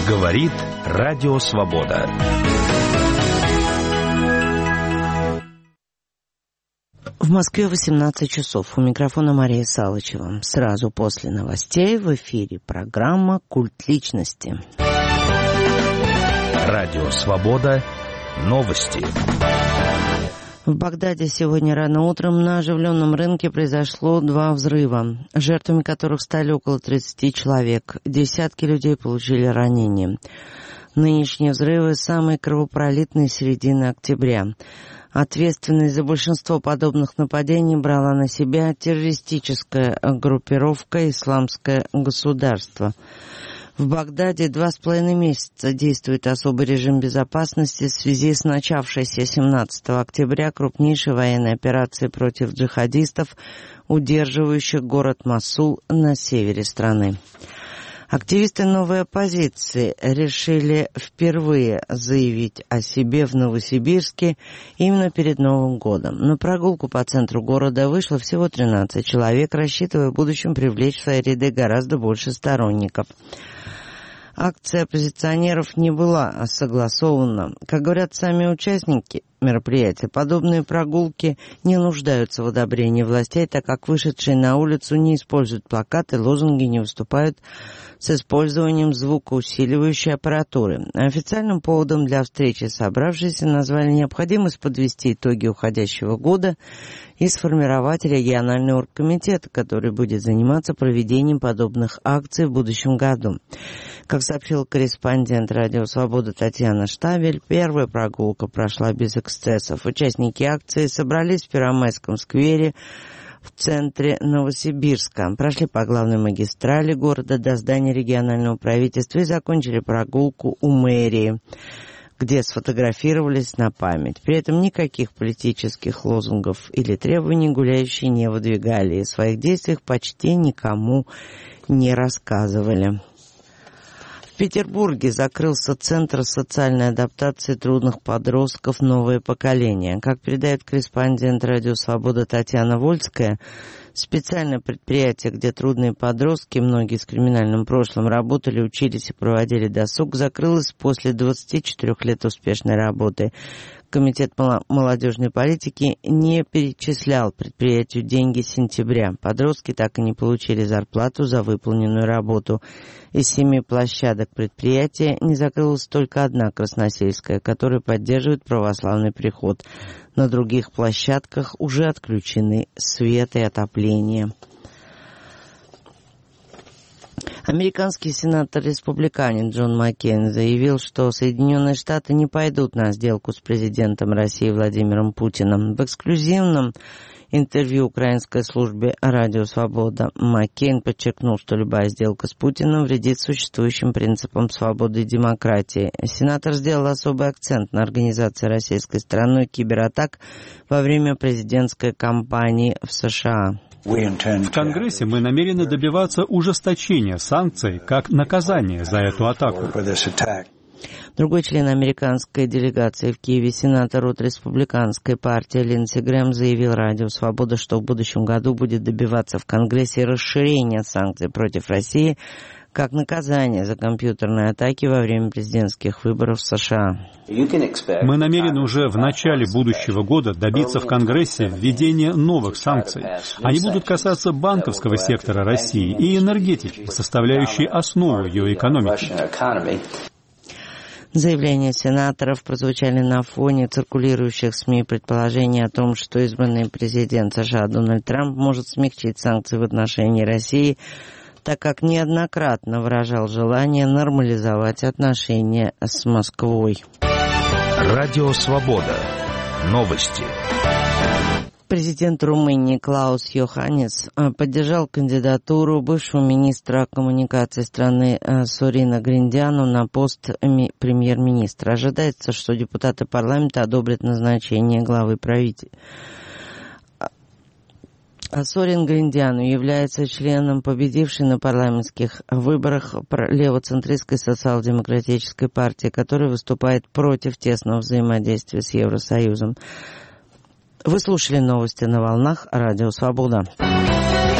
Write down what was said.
Говорит Радио Свобода. В Москве 18 часов. У микрофона Мария Салычева. Сразу после новостей в эфире программа «Культ личности». Радио Свобода. Новости. В Багдаде сегодня рано утром на оживленном рынке произошло 2 взрыва, жертвами которых стали около 30 человек. Десятки людей получили ранения. Нынешние взрывы самые кровопролитные с середины октября. Ответственность за большинство подобных нападений брала на себя террористическая группировка «Исламское государство». В Багдаде 2,5 месяца действует особый режим безопасности в связи с начавшейся 17 октября крупнейшей военной операцией против джихадистов, удерживающих город Мосул на севере страны. Активисты новой оппозиции решили впервые заявить о себе в Новосибирске именно перед Новым годом. На прогулку по центру города вышло всего 13 человек, рассчитывая в будущем привлечь в свои ряды гораздо больше сторонников. Акция оппозиционеров не была согласована. Как говорят сами участники мероприятия, подобные прогулки не нуждаются в одобрении властей, так как вышедшие на улицу не используют плакаты, лозунги, не выступают с использованием звукоусиливающей аппаратуры. Официальным поводом для встречи собравшиеся назвали необходимость подвести итоги уходящего года и сформировать региональный оргкомитет, который будет заниматься проведением подобных акций в будущем году. Как сообщил корреспондент «Радио Свобода» Татьяна Штабель, первая прогулка прошла без эксцессов. Участники акции собрались в Первомайском сквере в центре Новосибирска, прошли по главной магистрали города до здания регионального правительства и закончили прогулку у мэрии, где сфотографировались на память. При этом никаких политических лозунгов или требований гуляющие не выдвигали и о своих действиях почти никому не рассказывали. В Петербурге закрылся Центр социальной адаптации трудных подростков «Новое поколение». Как передает корреспондент «Радио Свобода» Татьяна Вольская, специальное предприятие, где трудные подростки, многие с криминальным прошлым, работали, учились и проводили досуг, закрылось после 24 лет успешной работы. Комитет молодежной политики не перечислял предприятию деньги с сентября. Подростки так и не получили зарплату за выполненную работу. Из 7 площадок предприятия не закрылась только одна, Красносельская, которая поддерживает православный приход. На других площадках уже отключены свет и отопление. Американский сенатор-республиканец Джон Маккейн заявил, что Соединенные Штаты не пойдут на сделку с президентом России Владимиром Путиным. В эксклюзивном интервью украинской службе «Радио Свобода» Маккейн подчеркнул, что любая сделка с Путиным вредит существующим принципам свободы и демократии. Сенатор сделал особый акцент на организации российской стороной кибератак во время президентской кампании в США. В Конгрессе мы намерены добиваться ужесточения санкций как наказание за эту атаку. Другой член американской делегации в Киеве, сенатор от республиканской партии Линдси Грэм, заявил «Радио Свобода», что в будущем году будет добиваться в Конгрессе расширения санкций против России как наказание за компьютерные атаки во время президентских выборов в США. Мы намерены уже в начале будущего года добиться в Конгрессе введения новых санкций. Они будут касаться банковского сектора России и энергетики, составляющей основу ее экономики. Заявления сенаторов прозвучали на фоне циркулирующих в СМИ предположений о том, что избранный президент США Дональд Трамп может смягчить санкции в отношении России, так как неоднократно выражал желание нормализовать отношения с Москвой. Радио Свобода. Новости. Президент Румынии Клаус Йоханнис поддержал кандидатуру бывшего министра коммуникации страны Сорина Гриндяну на пост премьер-министра. Ожидается, что депутаты парламента одобрят назначение главы правительства. Сорин Гриндяну является членом победившей на парламентских выборах левоцентристской социал-демократической партии, которая выступает против тесного взаимодействия с Евросоюзом. Вы слушали новости на волнах Радио Свобода.